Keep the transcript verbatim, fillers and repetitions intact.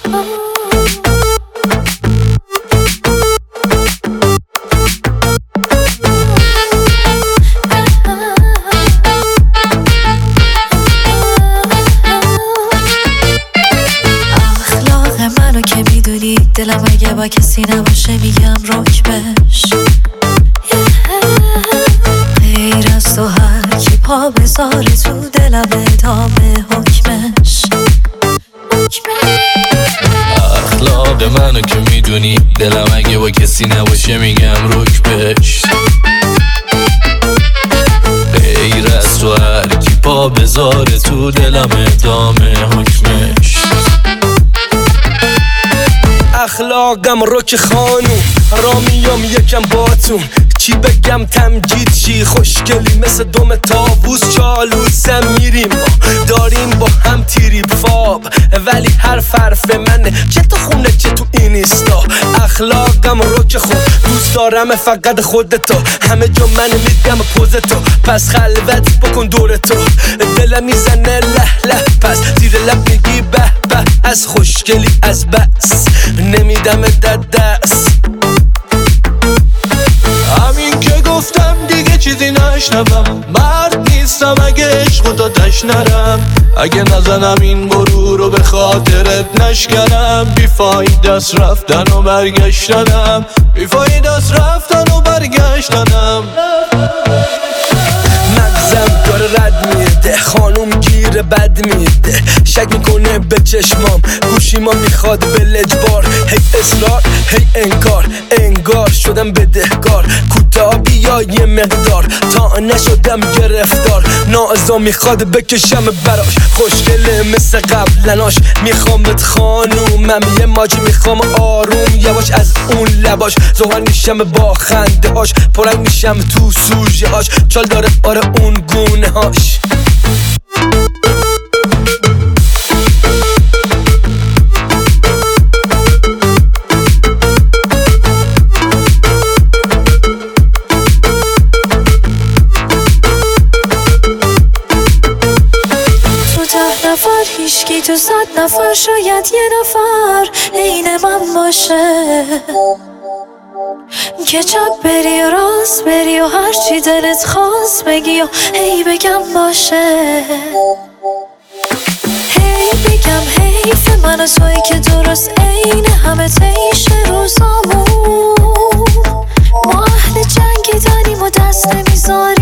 دلم اگه با کسی نباشه میگم رک بش. غیر از تو هر کی پا بذاره تو دلم ادامه حکمش. اخلاق منو که میدونی دلم اگه با کسی نباشه میگم رک بش. غیر از تو هر کی پا بذاره تو دلم ادامه حکمش. اخلاقم رک خانوم رامیام یکم باتون چی بگم تمجید چی خوشگلی مثل دم تابوس چالوسم میریم ما داریم با هم تیری فاب ولی هر حرف منه چه تو خونه چه تو اینستا. اخلاقم رک خود دوست دارم فقط خودتو همه جا من میدم پوزتو پس خلوت بکن دورتو دلم میزنه له له پس زیر لب میگی به به از خوشگلی از بس نمیدم دست دست. همین که گفتم دیگه چیزی نشنوم مرد نیستم اگه عشق و دادش نرم اگه نزنم این برو رو به خاطرت نشکنم بیفایده است رفتن و برگشتنم بیفایده است رفتن و برگشتنم. مغزم داره رد میده خانوم گیر بد میده شک میکنه به چشمام گوشیما میخواد به لجبار هی اصرار هی انکار انگار شدم بدهکار کوتاه بیا یه مقدار تا نشدم گرفتار نازا میخواد بکشم براش خوشگله مثل قبلناش میخوام بهت خانومم یه ماجی میخوام آروم یواش از اون لباش زهر میشم با خنده هاش پرنگ میشم تو سوژه هاش چال داره آره اون گونه هاش. هیچکی تو صد نفر شاید یه نفر عین من باشه که چپ بری و راست بری و هرچی دلت خواست بگی و هی بگم باشه هی بگم حیف من و توی که درست عین همه تیش روزامون ما اهل جنگیدنیم و دست نمیذاری